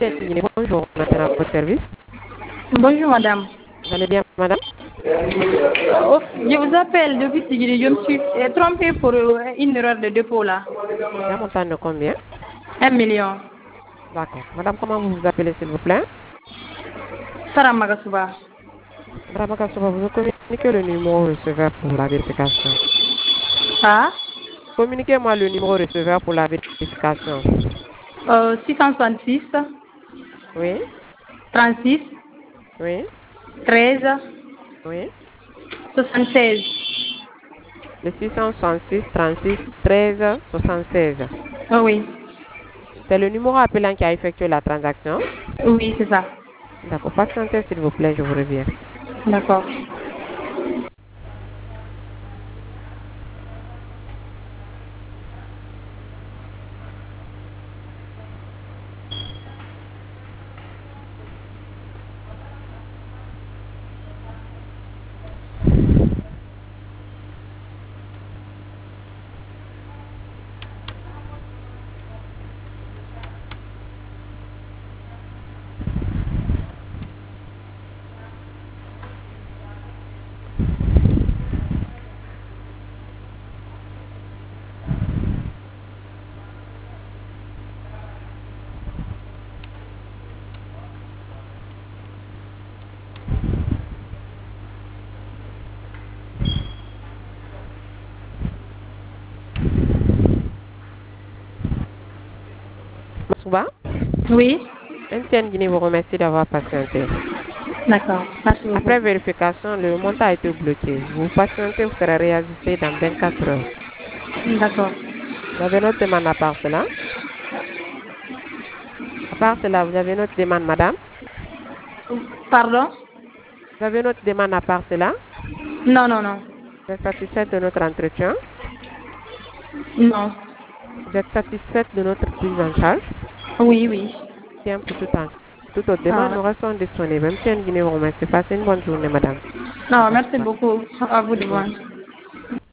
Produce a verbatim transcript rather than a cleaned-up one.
Guinée, bonjour, on appelle à votre service. Bonjour madame. Vous allez bien, madame? Oh, je vous appelle depuis Tigiri. Je me suis euh, trompée pour euh, une erreur de dépôt là. La montagne de combien? Un million. D'accord. Madame, comment vous vous appelez, s'il vous plaît? Sarah Magasuba. Madame Akassova, vous communiquez le numéro receveur pour la vérification. Ah, Communiquez-moi le numéro receveur pour la vérification. euh, six cent soixante-six, Oui, trente-six, oui, treize, oui. soixante-seize. Le six cent soixante-six, trente-six, treize, soixante-seize. Oh, oui, C'est le numéro appelant qui a effectué la transaction. oui, c'est ça. D'accord. Patientez, s'il vous plaît, je vous reviens. D'accord. Masuba, Oui, M T N Guinée vous remercie d'avoir patienté. d'accord. Merci beaucoup. Après vérification, le montant a été bloqué. Vous patientez, vous serez réajusté dans vingt-quatre heures. D'accord. Vous avez notre demande à part cela? À part cela, vous avez notre demande, madame? Pardon? Vous avez notre demande à part cela? Non, non, non. Vous êtes satisfaite de notre entretien? Non. Vous êtes satisfaite de notre prise en charge? Oui, oui. Bien, pour tout temps. Toute autre demande, Ah, nous restons disponibles. M T N Guinée vous remercie. Passez une bonne journée, madame. Au non, revoir. merci beaucoup à vous de Bonjour. voir.